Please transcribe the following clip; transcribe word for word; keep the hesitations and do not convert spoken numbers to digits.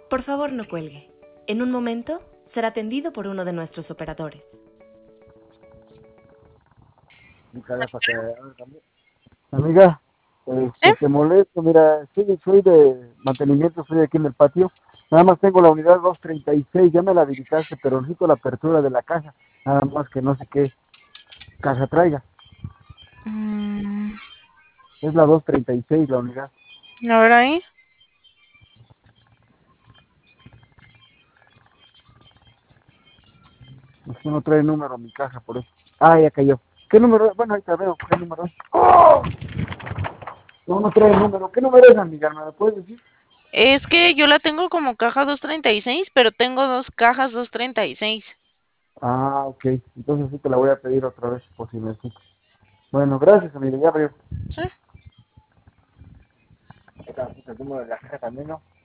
Por favor, no cuelgue. En un momento será atendido por uno de nuestros operadores. Amiga, este, ¿Eh? te molesto, mira, sí, soy de mantenimiento, estoy aquí en el patio, nada más tengo la unidad doscientos treinta y seis, ya me la habilitaste, pero necesito la apertura de la caja, nada más que no sé qué caja traiga, Mm, es la doscientos treinta y seis la unidad, a ver ahí. es que no trae número mi caja, por eso, ah, ya cayó, ¿qué número? Bueno, ahorita veo, ¿qué número es? ¡Oh! No, no trae número, ¿qué número es, amiga? ¿Me lo puedes decir? Es que yo la tengo como caja doscientos treinta y seis, pero tengo dos cajas doscientos treinta y seis. Ah, ok, entonces sí te la voy a pedir otra vez, por si necesito. Bueno, gracias, amiga, ya veo. Sí. El número de la caja también, ¿no?